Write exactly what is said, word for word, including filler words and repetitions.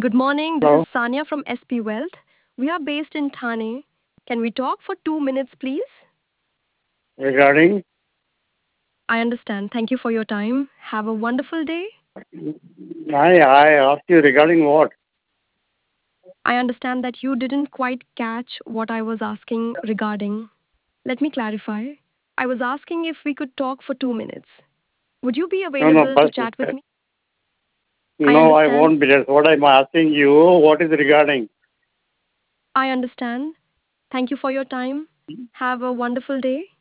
Good morning. This is Hello. Sanya from S P Wealth. We are based in Thane. Can we talk for two minutes, please? Regarding, I understand. Thank you for your time. Have a wonderful day. I, I asked you regarding what? I understand that you didn't quite catch what I was asking regarding. Let me clarify. I was asking if we could talk for two minutes. Would you be No, no, available to first, chat with me? I no, I understand. won't be. That's what I'm asking you. What is regarding? I understand. Thank you for your time. Have a wonderful day.